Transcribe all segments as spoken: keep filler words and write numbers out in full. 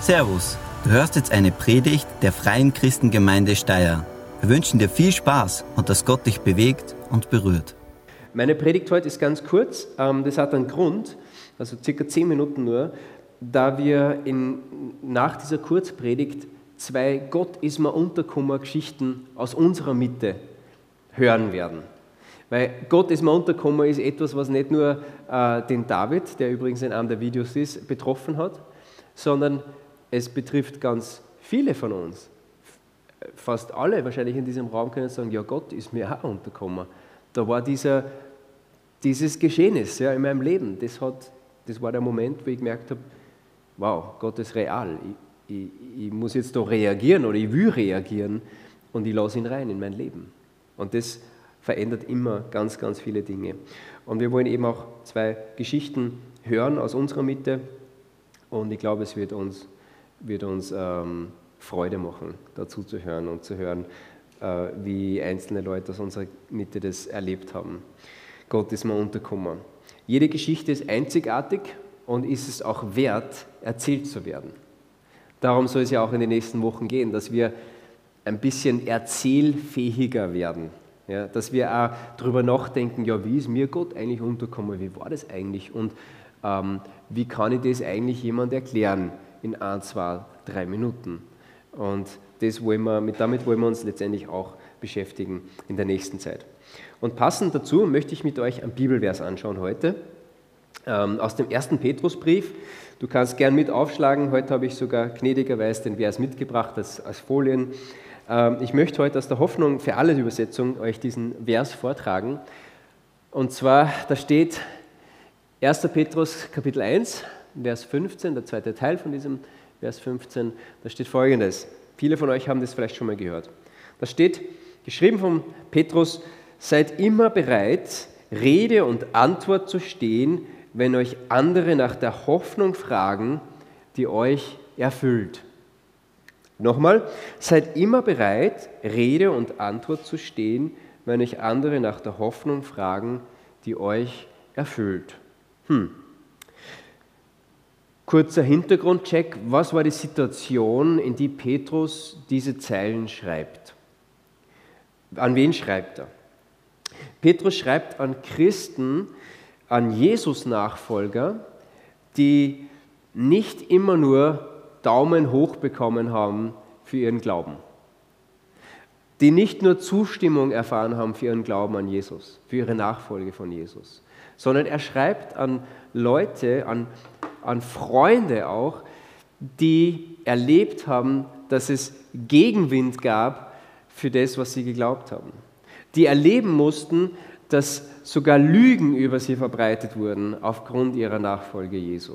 Servus, du hörst jetzt eine Predigt der Freien Christengemeinde Steyr. Wir wünschen dir viel Spaß und dass Gott dich bewegt und berührt. Meine Predigt heute ist ganz kurz. Das hat einen Grund, also circa zehn Minuten nur, da wir in, nach dieser Kurzpredigt zwei Gott ist mir untergekommen Geschichten aus unserer Mitte hören werden. Weil Gott ist mir untergekommen ist etwas, was nicht nur äh, den David, der übrigens in einem der Videos ist, betroffen hat, sondern es betrifft ganz viele von uns. Fast alle wahrscheinlich in diesem Raum können sagen, ja, Gott ist mir auch untergekommen. Da war dieser, dieses Geschehnis ja, in meinem Leben. Das, hat, das war der Moment, wo ich gemerkt habe, wow, Gott ist real. Ich, ich, ich muss jetzt da reagieren oder ich will reagieren und ich lasse ihn rein in mein Leben. Und das verändert immer ganz, ganz viele Dinge. Und wir wollen eben auch zwei Geschichten hören aus unserer Mitte und ich glaube, es wird uns, wird uns ähm, Freude machen, dazu zu hören und zu hören, äh, wie einzelne Leute aus unserer Mitte das erlebt haben. Gott ist mir untergekommen. Jede Geschichte ist einzigartig und ist es auch wert, erzählt zu werden. Darum soll es ja auch in den nächsten Wochen gehen, dass wir ein bisschen erzählfähiger werden. Ja, dass wir auch darüber nachdenken, ja, wie ist mir Gott eigentlich untergekommen, wie war das eigentlich und ähm, wie kann ich das eigentlich jemand erklären in ein, zwei, drei Minuten. Und das wollen wir, mit, damit wollen wir uns letztendlich auch beschäftigen in der nächsten Zeit. Und passend dazu möchte ich mit euch einen Bibelvers anschauen heute, ähm, aus dem ersten Petrusbrief. Du kannst gern mit aufschlagen, heute habe ich sogar gnädigerweise den Vers mitgebracht als, als Folien. Ich möchte heute aus der Hoffnung für alle Übersetzung euch diesen Vers vortragen. Und zwar, da steht erster Petrus Kapitel eins, Vers fünfzehn, der zweite Teil von diesem Vers fünfzehn, da steht Folgendes. Viele von euch haben das vielleicht schon mal gehört. Da steht, geschrieben von Petrus, seid immer bereit, Rede und Antwort zu stehen, wenn euch andere nach der Hoffnung fragen, die euch erfüllt. Nochmal, seid immer bereit, Rede und Antwort zu stehen, wenn euch andere nach der Hoffnung fragen, die euch erfüllt. Hm. Kurzer Hintergrundcheck, was war die Situation, in die Petrus diese Zeilen schreibt? An wen schreibt er? Petrus schreibt an Christen, an Jesus-Nachfolger, die nicht immer nur Daumen hoch bekommen haben für ihren Glauben. Die nicht nur Zustimmung erfahren haben für ihren Glauben an Jesus, für ihre Nachfolge von Jesus, sondern er schreibt an Leute, an, an Freunde auch, die erlebt haben, dass es Gegenwind gab für das, was sie geglaubt haben. Die erleben mussten, dass sogar Lügen über sie verbreitet wurden aufgrund ihrer Nachfolge Jesu.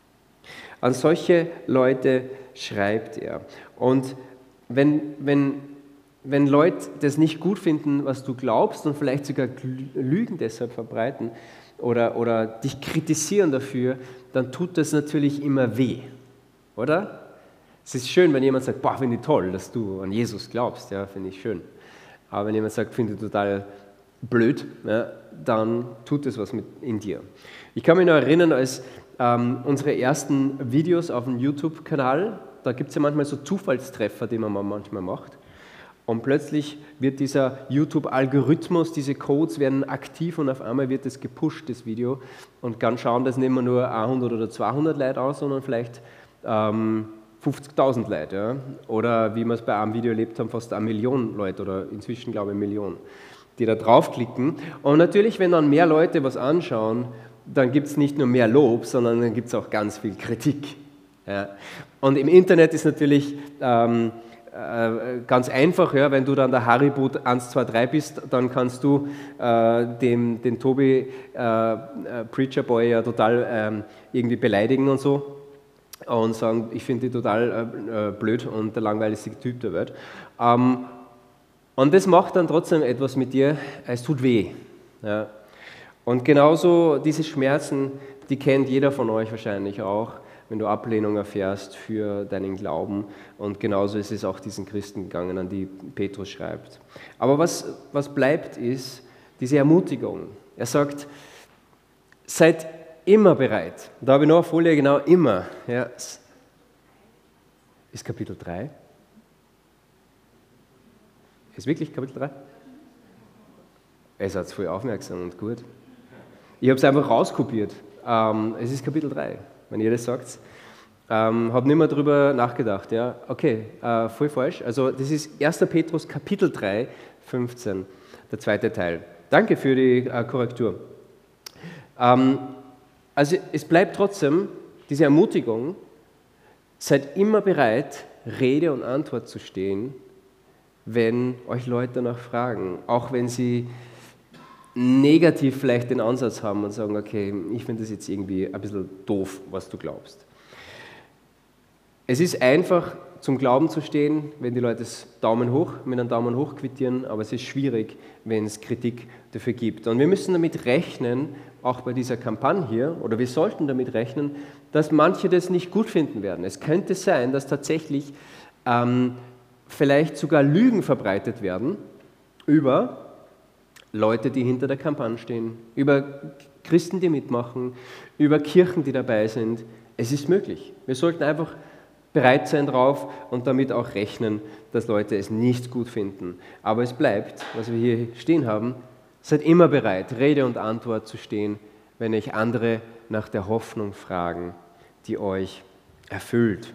An solche Leute schreibt er. Und wenn, wenn, wenn Leute das nicht gut finden, was du glaubst und vielleicht sogar Lügen deshalb verbreiten oder, oder dich kritisieren dafür, dann tut das natürlich immer weh, oder? Es ist schön, wenn jemand sagt, boah, finde ich toll, dass du an Jesus glaubst, ja, finde ich schön. Aber wenn jemand sagt, finde ich total blöd, ja, dann tut es was mit in dir. Ich kann mich noch erinnern, als Ähm, unsere ersten Videos auf dem YouTube-Kanal, da gibt es ja manchmal so Zufallstreffer, die man manchmal macht. Und plötzlich wird dieser YouTube-Algorithmus, diese Codes werden aktiv und auf einmal wird es gepusht, das Video. Und dann schauen das nicht mehr nur hundert oder zweihundert Leute aus, sondern vielleicht ähm, fünfzigtausend Leute. Ja? Oder wie wir es bei einem Video erlebt haben, fast eine Million Leute oder inzwischen glaube ich eine Million, die da draufklicken. Und natürlich, wenn dann mehr Leute was anschauen, dann gibt es nicht nur mehr Lob, sondern dann gibt es auch ganz viel Kritik. Ja. Und im Internet ist natürlich ähm, äh, ganz einfach, ja, wenn du dann der Haribo eins, zwei, drei bist, dann kannst du äh, dem, den Tobi äh, äh, Preacher Boy ja total ähm, irgendwie beleidigen und so und sagen, ich finde die total äh, blöd und der langweiligste Typ der Welt. Ähm, und das macht dann trotzdem etwas mit dir, es tut weh. Ja. Und genauso diese Schmerzen, die kennt jeder von euch wahrscheinlich auch, wenn du Ablehnung erfährst für deinen Glauben. Und genauso ist es auch diesen Christen gegangen, an die Petrus schreibt. Aber was, was bleibt, ist diese Ermutigung. Er sagt, seid immer bereit. Da habe ich noch eine Folie, genau, immer. Ja. Ist Kapitel drei? Ist wirklich Kapitel drei? Ihr seid voll aufmerksam und gut. Ich habe es einfach rauskopiert. Ähm, es ist Kapitel drei, wenn ihr das sagt. Ähm, habe nicht mehr darüber nachgedacht. Ja? Okay, äh, voll falsch. Also das ist erster Petrus Kapitel drei, fünfzehn, der zweite Teil. Danke für die äh, Korrektur. Ähm, also es bleibt trotzdem diese Ermutigung, seid immer bereit, Rede und Antwort zu stehen, wenn euch Leute danach fragen, auch wenn sie negativ vielleicht den Ansatz haben und sagen, okay, ich finde das jetzt irgendwie ein bisschen doof, was du glaubst. Es ist einfach, zum Glauben zu stehen, wenn die Leute das Daumen hoch, mit einem Daumen hoch quittieren, aber es ist schwierig, wenn es Kritik dafür gibt. Und wir müssen damit rechnen, auch bei dieser Kampagne hier, oder wir sollten damit rechnen, dass manche das nicht gut finden werden. Es könnte sein, dass tatsächlich ähm, vielleicht sogar Lügen verbreitet werden über Leute, die hinter der Kampagne stehen, über Christen, die mitmachen, über Kirchen, die dabei sind. Es ist möglich. Wir sollten einfach bereit sein drauf und damit auch rechnen, dass Leute es nicht gut finden. Aber es bleibt, was wir hier stehen haben, seid immer bereit, Rede und Antwort zu stehen, wenn euch andere nach der Hoffnung fragen, die euch erfüllt.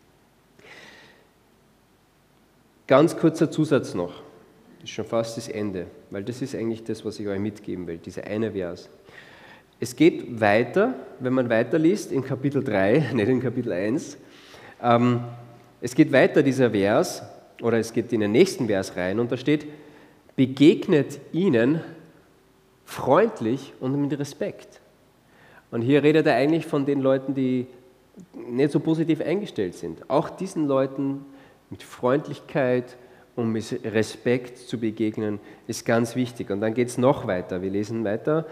Ganz kurzer Zusatz noch, das ist schon fast das Ende, weil das ist eigentlich das, was ich euch mitgeben will, dieser eine Vers. Es geht weiter, wenn man weiterliest, in Kapitel drei, nicht in Kapitel eins. Ähm, es geht weiter, dieser Vers, oder es geht in den nächsten Vers rein, und da steht, begegnet ihnen freundlich und mit Respekt. Und hier redet er eigentlich von den Leuten, die nicht so positiv eingestellt sind. Auch diesen Leuten mit Freundlichkeit und mit Respekt zu begegnen, ist ganz wichtig. Und dann geht es noch weiter. Wir lesen weiter.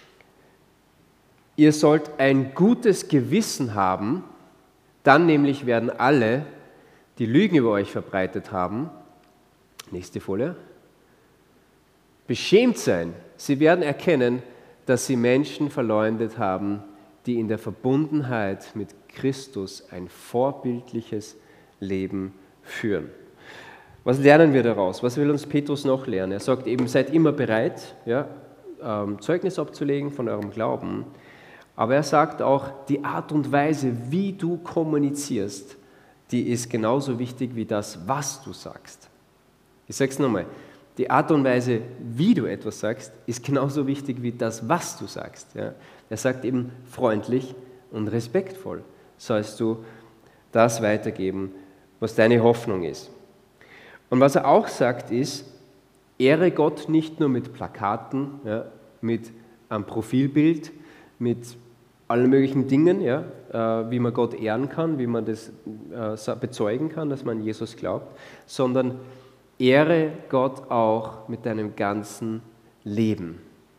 Ihr sollt ein gutes Gewissen haben, dann nämlich werden alle, die Lügen über euch verbreitet haben, nächste Folie, beschämt sein. Sie werden erkennen, dass sie Menschen verleumdet haben, die in der Verbundenheit mit Christus ein vorbildliches Leben führen. Was lernen wir daraus? Was will uns Petrus noch lernen? Er sagt eben, seid immer bereit, ja, ähm, Zeugnis abzulegen von eurem Glauben. Aber er sagt auch, die Art und Weise, wie du kommunizierst, die ist genauso wichtig wie das, was du sagst. Ich sage es nochmal, die Art und Weise, wie du etwas sagst, ist genauso wichtig wie das, was du sagst. Ja. Er sagt eben freundlich und respektvoll sollst du das weitergeben, was deine Hoffnung ist. Und was er auch sagt ist, ehre Gott nicht nur mit Plakaten, ja, mit einem Profilbild, mit allen möglichen Dingen, ja, äh, wie man Gott ehren kann, wie man das äh, bezeugen kann, dass man an Jesus glaubt, sondern ehre Gott auch mit deinem ganzen Leben.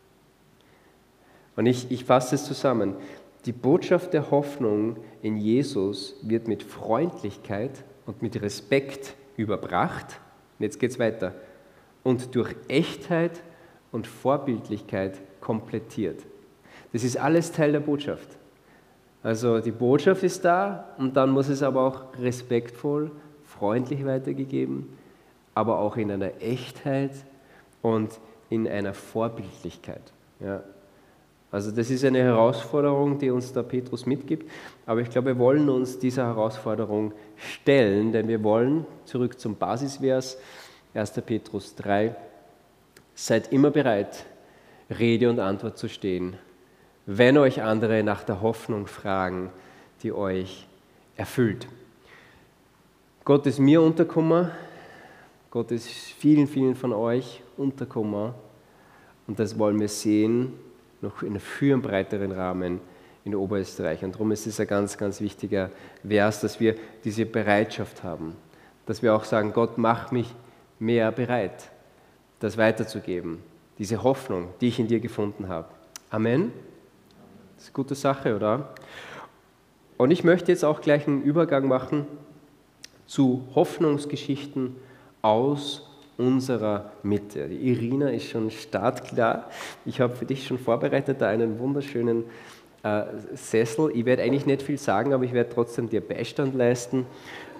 Und ich, ich fasse es zusammen. Die Botschaft der Hoffnung in Jesus wird mit Freundlichkeit und mit Respekt überbracht. Und jetzt geht es weiter. Und durch Echtheit und Vorbildlichkeit komplettiert. Das ist alles Teil der Botschaft. Also die Botschaft ist da und dann muss es aber auch respektvoll, freundlich weitergegeben, aber auch in einer Echtheit und in einer Vorbildlichkeit. Ja. Also das ist eine Herausforderung, die uns der Petrus mitgibt, aber ich glaube, wir wollen uns dieser Herausforderung stellen, denn wir wollen, zurück zum Basisvers, erster Petrus drei, seid immer bereit, Rede und Antwort zu stehen, wenn euch andere nach der Hoffnung fragen, die euch erfüllt. Gott ist mir untergekommen, Gott ist vielen, vielen von euch untergekommen und das wollen wir sehen, noch in einem viel breiteren Rahmen in Oberösterreich. Und darum ist es ein ganz, ganz wichtiger Vers, dass wir diese Bereitschaft haben, dass wir auch sagen, Gott, mach mich mehr bereit, das weiterzugeben, diese Hoffnung, die ich in dir gefunden habe. Amen. Das ist eine gute Sache, oder? Und ich möchte jetzt auch gleich einen Übergang machen zu Hoffnungsgeschichten aus unserer Mitte. Die Irina ist schon startklar. Ich habe für dich schon vorbereitet, da einen wunderschönen äh, Sessel. Ich werde eigentlich nicht viel sagen, aber ich werde trotzdem dir Beistand leisten.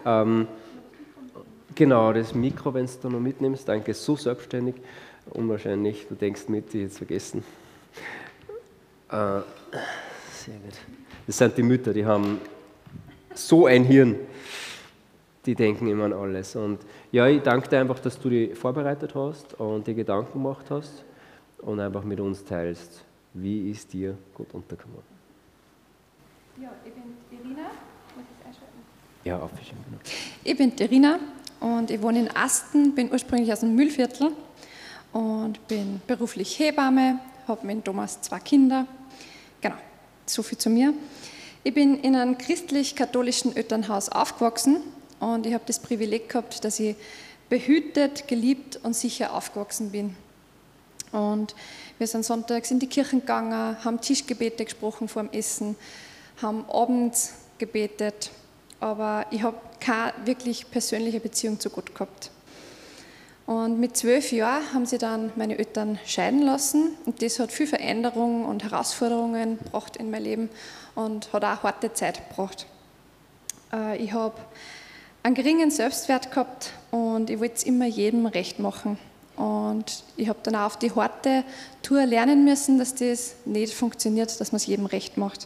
Ähm, genau, das Mikro, wenn du da noch mitnimmst, danke, so selbstständig, unwahrscheinlich, du denkst mit, ich jetzt vergessen. Äh, sehr gut. Das sind die Mütter, die haben so ein Hirn, die denken immer an alles. Und ja, ich danke dir einfach, dass du dich vorbereitet hast und dir Gedanken gemacht hast und einfach mit uns teilst, wie ist dir Gott untergekommen. Ja, ich bin die Irina. Muss ich einschalten? Ja, aufwischen. Genau. Ich bin die Irina und ich wohne in Asten, bin ursprünglich aus dem Mühlviertel und bin beruflich Hebamme, habe mit Thomas zwei Kinder. Genau, so viel zu mir. Ich bin in einem christlich-katholischen Elternhaus aufgewachsen und ich habe das Privileg gehabt, dass ich behütet, geliebt und sicher aufgewachsen bin. Und wir sind sonntags in die Kirchen gegangen, haben Tischgebete gesprochen vor dem Essen, haben abends gebetet, aber ich habe keine wirklich persönliche Beziehung zu Gott gehabt. Und mit zwölf Jahren haben sie dann meine Eltern scheiden lassen und das hat viel Veränderungen und Herausforderungen gebracht in mein Leben und hat auch eine harte Zeit gebracht. Ich habe einen geringen Selbstwert gehabt und ich wollte es immer jedem recht machen. Und ich habe dann auch auf die harte Tour lernen müssen, dass das nicht funktioniert, dass man es jedem recht macht.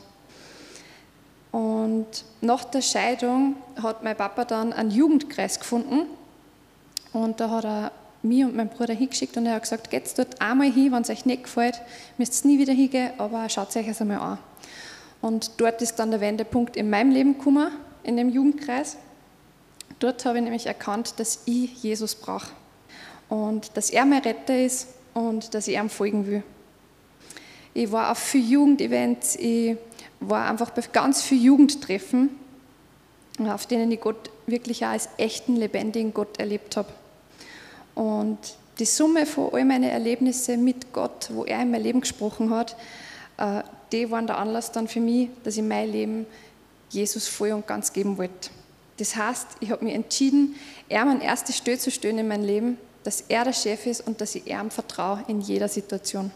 Und nach der Scheidung hat mein Papa dann einen Jugendkreis gefunden und da hat er mich und meinen Bruder hingeschickt und er hat gesagt, geht dort einmal hin, wenn es euch nicht gefällt, müsst ihr nie wieder hingehen, aber schaut euch das einmal an. Und dort ist dann der Wendepunkt in meinem Leben gekommen, in dem Jugendkreis. Dort habe ich nämlich erkannt, dass ich Jesus brauche und dass er mein Retter ist und dass ich ihm folgen will. Ich war auf vielen Jugendevents, ich war einfach bei ganz vielen Jugendtreffen, auf denen ich Gott wirklich auch als echten, lebendigen Gott erlebt habe. Und die Summe von all meinen Erlebnissen mit Gott, wo er in mein Leben gesprochen hat, die waren der Anlass dann für mich, dass ich mein Leben Jesus voll und ganz geben wollte. Das heißt, ich habe mich entschieden, ihm an erste Stelle zu stellen in meinem Leben, dass er der Chef ist und dass ich ihm vertraue in jeder Situation.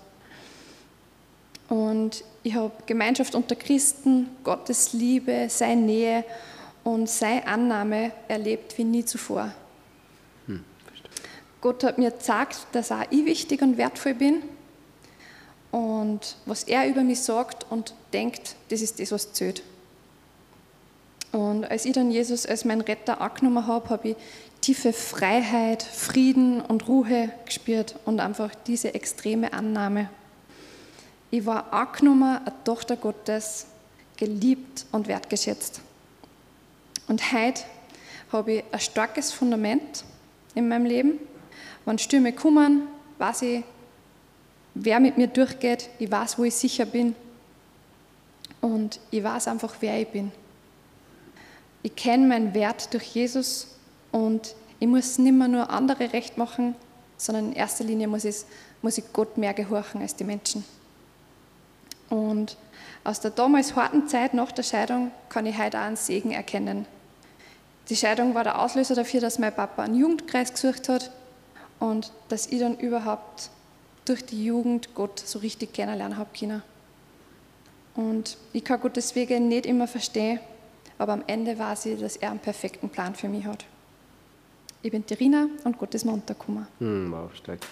Und ich habe Gemeinschaft unter Christen, Gottes Liebe, seine Nähe und seine Annahme erlebt wie nie zuvor. Hm, Gott hat mir gezeigt, dass auch ich wichtig und wertvoll bin. Und was er über mich sagt und denkt, das ist das, was zählt. Und als ich dann Jesus als meinen Retter angenommen habe, habe ich tiefe Freiheit, Frieden und Ruhe gespürt und einfach diese extreme Annahme. Ich war angenommen, eine Tochter Gottes, geliebt und wertgeschätzt. Und heute habe ich ein starkes Fundament in meinem Leben. Wenn Stürme kommen, weiß ich, wer mit mir durchgeht, ich weiß, wo ich sicher bin und ich weiß einfach, wer ich bin. Ich kenne meinen Wert durch Jesus und ich muss nicht mehr nur andere recht machen, sondern in erster Linie muss ich, muss ich Gott mehr gehorchen als die Menschen. Und aus der damals harten Zeit nach der Scheidung kann ich heute auch einen Segen erkennen. Die Scheidung war der Auslöser dafür, dass mein Papa einen Jugendkreis gesucht hat und dass ich dann überhaupt durch die Jugend Gott so richtig kennenlernen habe können. Und ich kann Gottes Wege nicht immer verstehen, aber am Ende weiß ich, dass er einen perfekten Plan für mich hat. Ich bin die Rina und Gott ist mir untergekommen. Hm, wow, stark.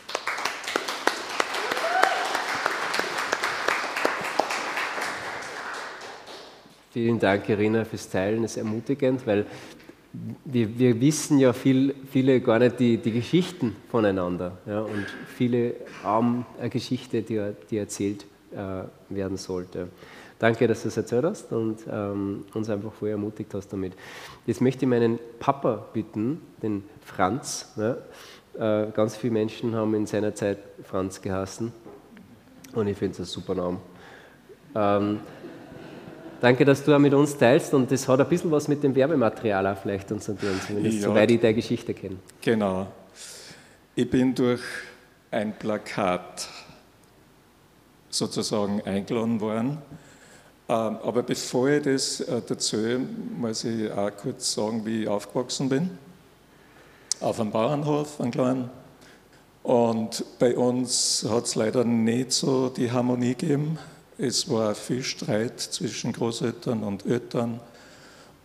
Vielen Dank, Irina, fürs Teilen. Das ist ermutigend, weil wir, wir wissen ja viel, viele gar nicht die, die Geschichten voneinander. Ja, und viele haben eine Geschichte, die, die erzählt äh, werden sollte. Danke, dass du es erzählt hast und ähm, uns einfach vorher ermutigt hast damit. Jetzt möchte ich meinen Papa bitten, den Franz. Ja, äh, ganz viele Menschen haben in seiner Zeit Franz geheißen und ich finde es ein super Name. Ähm, Danke, dass du auch mit uns teilst und das hat ein bisschen was mit dem Werbematerial auch vielleicht uns zu tun, zumindest ja, soweit ich deine Geschichte kenne. Genau. Ich bin durch ein Plakat sozusagen eingeladen worden, aber bevor ich das erzähle, muss ich auch kurz sagen, wie ich aufgewachsen bin. Auf einem Bauernhof, einem kleinen. Und bei uns hat es leider nicht so die Harmonie gegeben. Es war viel Streit zwischen Großeltern und Eltern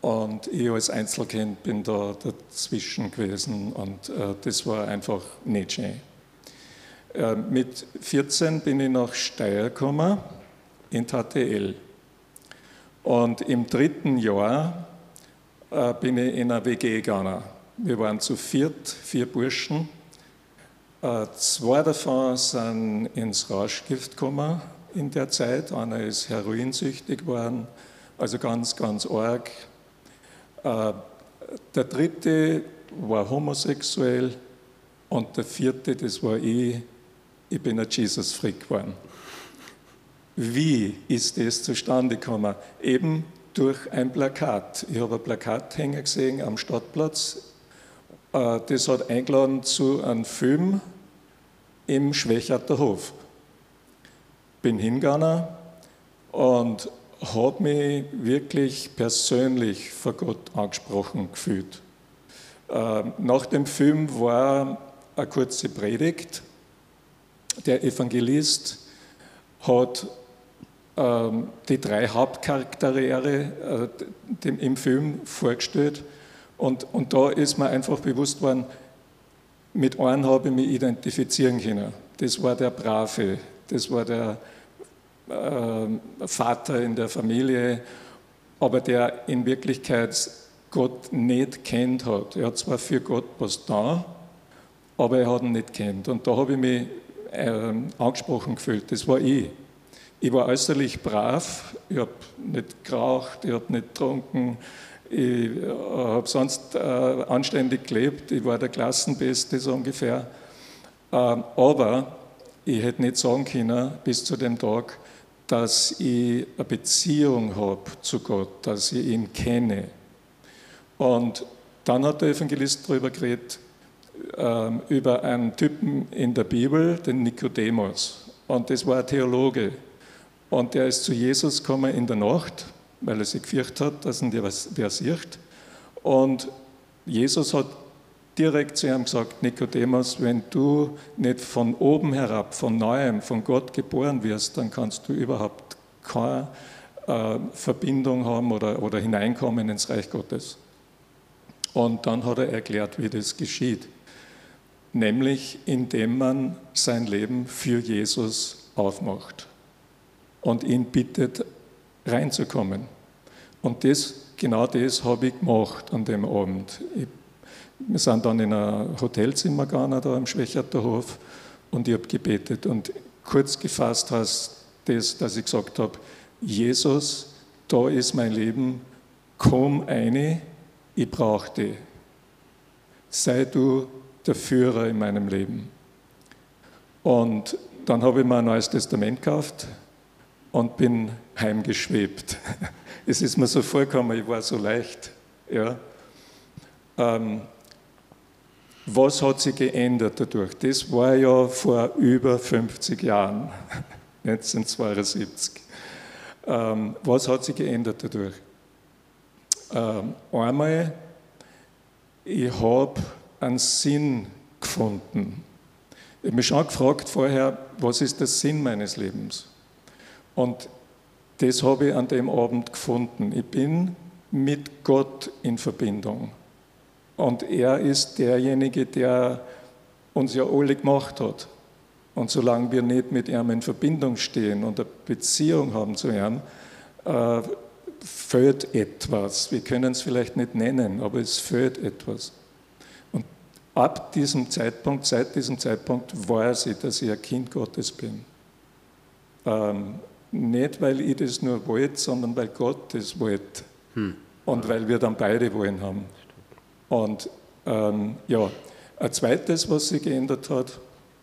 Und ich als Einzelkind bin da dazwischen gewesen und äh, das war einfach nicht schön. Äh, mit vierzehn bin ich nach Steyr gekommen, in T T L. Und im dritten Jahr äh, bin ich in eine W G gegangen. Wir waren zu viert, vier Burschen. Äh, zwei davon sind ins Rauschgift gekommen in der Zeit. Einer ist heroinsüchtig geworden, also ganz, ganz arg. Äh, der dritte war homosexuell und der vierte, das war ich, ich bin ein Jesus-Freak geworden. Wie ist das zustande gekommen? Eben durch ein Plakat. Ich habe ein Plakat hängen gesehen am Stadtplatz. Äh, das hat eingeladen zu einem Film im Schwächerter Hof. Bin hingegangen und habe mich wirklich persönlich vor Gott angesprochen gefühlt. Äh, nach dem Film war eine kurze Predigt. Der Evangelist hat äh, die drei Hauptcharaktere äh, im Film vorgestellt und, und da ist mir einfach bewusst worden, mit einem habe ich mich identifizieren können. Das war der Brave, das war der Vater in der Familie, aber der in Wirklichkeit Gott nicht kennt hat. Er hat zwar für Gott was da, aber er hat ihn nicht kennt. Und da habe ich mich äh, angesprochen gefühlt. Das war ich. Ich war äußerlich brav, ich habe nicht geraucht, ich habe nicht getrunken, ich äh, habe sonst äh, anständig gelebt, ich war der Klassenbeste so ungefähr. Äh, aber ich hätte nicht sagen können, bis zu dem Tag, dass ich eine Beziehung habe zu Gott, dass ich ihn kenne. Und dann hat der Evangelist darüber geredet, ähm, über einen Typen in der Bibel, den Nikodemus. Und das war ein Theologe. Und der ist zu Jesus gekommen in der Nacht, weil er sich gefürchtet hat, dass ihn wer sieht. Und Jesus hat direkt zu ihm gesagt, Nikodemus, wenn du nicht von oben herab, von Neuem, von Gott geboren wirst, dann kannst du überhaupt keine äh, Verbindung haben oder, oder hineinkommen ins Reich Gottes. Und dann hat er erklärt, wie das geschieht. Nämlich, indem man sein Leben für Jesus aufmacht und ihn bittet, reinzukommen. Und das, genau das habe ich gemacht an dem Abend. Ich Wir sind dann in ein Hotelzimmer gegangen, da im Schwächerter Hof, und ich habe gebetet. Und kurz gefasst heißt das, dass ich gesagt habe, Jesus, da ist mein Leben, komm rein, ich brauche dich. Sei du der Führer in meinem Leben. Und dann habe ich mir ein Neues Testament gekauft und bin heimgeschwebt. Es ist mir so vorgekommen, ich war so leicht. Ja. Ähm, Was hat sich geändert dadurch? Das war ja vor über fünfzig Jahren, neunzehnhundertzweiundsiebzig. Ähm, was hat sich geändert dadurch? Ähm, einmal, ich habe einen Sinn gefunden. Ich habe mich schon gefragt vorher, was ist der Sinn meines Lebens? Und das habe ich an dem Abend gefunden. Ich bin mit Gott in Verbindung. Und er ist derjenige, der uns ja alle gemacht hat. Und solange wir nicht mit ihm in Verbindung stehen und eine Beziehung haben zu ihm, äh, fehlt etwas. Wir können es vielleicht nicht nennen, aber es fehlt etwas. Und ab diesem Zeitpunkt, seit diesem Zeitpunkt weiß ich, dass ich ein Kind Gottes bin. Ähm, nicht, weil ich das nur wollte, sondern weil Gott das wollte. Hm. Und weil wir dann beide wollen haben. Und ähm, ja, ein zweites, was sich geändert hat,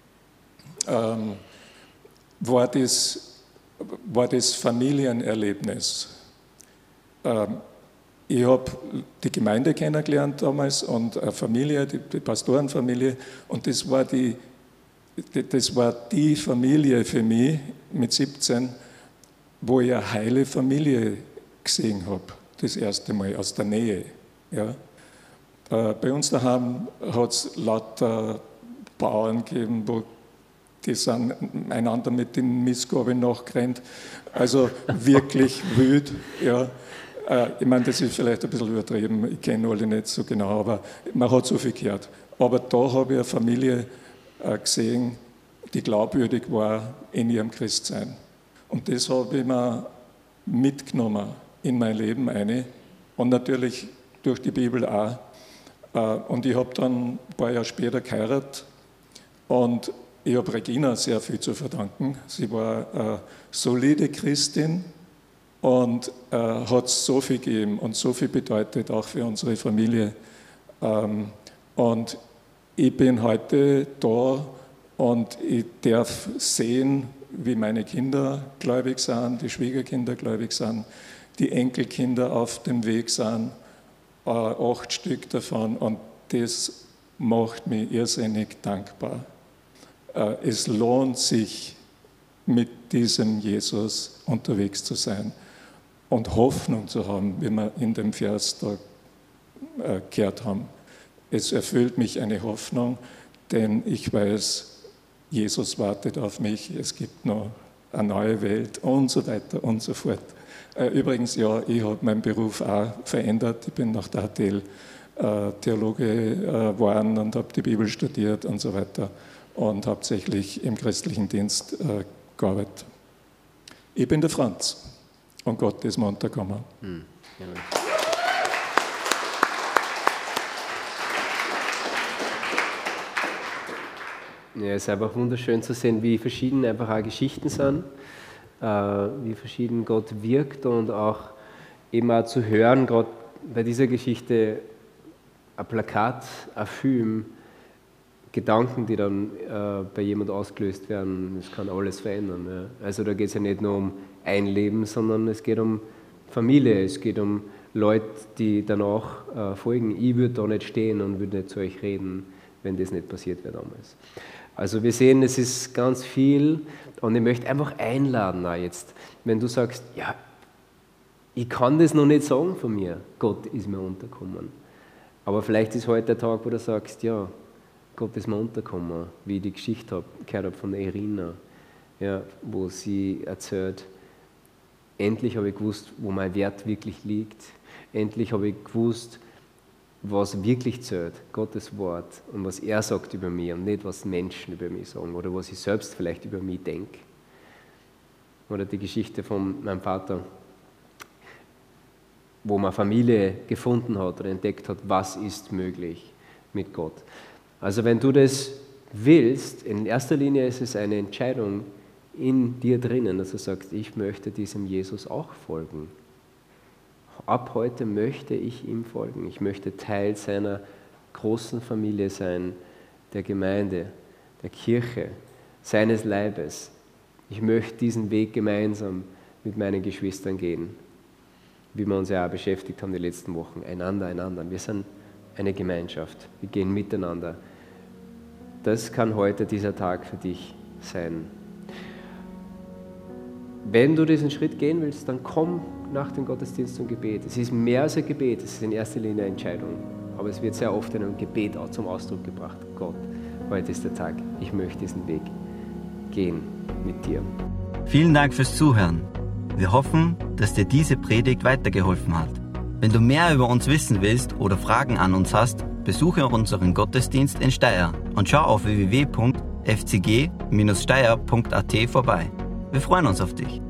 ähm, war, das, war das Familienerlebnis. Ähm, ich habe die Gemeinde kennengelernt damals und eine Familie, die, die Pastorenfamilie, und das war die, das war die Familie für mich mit siebzehn, wo ich eine heile Familie gesehen habe, das erste Mal aus der Nähe. Ja. Bei uns daheim hat es lauter Bauern gegeben, wo die sind einander mit den Mistgabeln nachgerannt. Also wirklich wild. Ja. Äh, ich meine, das ist vielleicht ein bisschen übertrieben, ich kenne alle nicht so genau, aber man hat so viel gehört. Aber da habe ich eine Familie äh, gesehen, die glaubwürdig war in ihrem Christsein. Und das habe ich mir mitgenommen in mein Leben eine und natürlich durch die Bibel auch. Und ich habe dann ein paar Jahre später geheiratet und ich habe Regina sehr viel zu verdanken. Sie war eine solide Christin und äh, hat so viel gegeben und so viel bedeutet, auch für unsere Familie. Ähm, und ich bin heute da und ich darf sehen, wie meine Kinder gläubig sind, die Schwiegerkinder gläubig sind, die Enkelkinder auf dem Weg sind, äh, acht Stück davon, und das macht mich irrsinnig dankbar. Äh, es lohnt sich, mit diesem Jesus unterwegs zu sein und Hoffnung zu haben, wie wir in dem Vers da äh, gehört haben. Es erfüllt mich eine Hoffnung, denn ich weiß, Jesus wartet auf mich, es gibt noch eine neue Welt und so weiter und so fort. Übrigens, ja, ich habe meinen Beruf auch verändert. Ich bin nach der H T L äh, Theologe äh, geworden und habe die Bibel studiert und so weiter und hauptsächlich im christlichen Dienst äh, gearbeitet. Ich bin der Franz und Gott ist mir untergekommen. Hm, genau. Ja, es ist einfach wunderschön zu sehen, wie verschieden einfach auch Geschichten sind, äh, wie verschieden Gott wirkt und auch eben auch zu hören, gerade bei dieser Geschichte, ein Plakat, ein Film, Gedanken, die dann äh, bei jemand ausgelöst werden, das kann alles verändern. Ja. Also da geht es ja nicht nur um ein Leben, sondern es geht um Familie, es geht um Leute, die danach äh, folgen. Ich würde da nicht stehen und würde nicht zu euch reden, wenn das nicht passiert wäre damals. Also wir sehen, es ist ganz viel und ich möchte einfach einladen auch jetzt, wenn du sagst, ja, ich kann das noch nicht sagen von mir, Gott ist mir untergekommen. Aber vielleicht ist heute der Tag, wo du sagst, ja, Gott ist mir untergekommen, wie ich die Geschichte habe, gehört habe von der Irina, ja, wo sie erzählt, endlich habe ich gewusst, wo mein Wert wirklich liegt. Endlich habe ich gewusst, was wirklich zählt, Gottes Wort und was er sagt über mich und nicht, was Menschen über mich sagen oder was ich selbst vielleicht über mich denke. Oder die Geschichte von meinem Vater, wo man Familie gefunden hat oder entdeckt hat, was ist möglich mit Gott. Also wenn du das willst, in erster Linie ist es eine Entscheidung in dir drinnen, dass du sagst, ich möchte diesem Jesus auch folgen. Ab heute möchte ich ihm folgen. Ich möchte Teil seiner großen Familie sein, der Gemeinde, der Kirche, seines Leibes. Ich möchte diesen Weg gemeinsam mit meinen Geschwistern gehen, wie wir uns ja auch beschäftigt haben die letzten Wochen. Einander, einander. Wir sind eine Gemeinschaft. Wir gehen miteinander. Das kann heute dieser Tag für dich sein. Wenn du diesen Schritt gehen willst, dann komm nach dem Gottesdienst zum Gebet. Es ist mehr als ein Gebet, es ist in erster Linie eine Entscheidung. Aber es wird sehr oft in einem Gebet auch zum Ausdruck gebracht. Gott, heute ist der Tag, ich möchte diesen Weg gehen mit dir. Vielen Dank fürs Zuhören. Wir hoffen, dass dir diese Predigt weitergeholfen hat. Wenn du mehr über uns wissen willst oder Fragen an uns hast, besuche unseren Gottesdienst in Steyr und schau auf w w w punkt f c g Bindestrich steyr punkt a t vorbei. Wir freuen uns auf dich.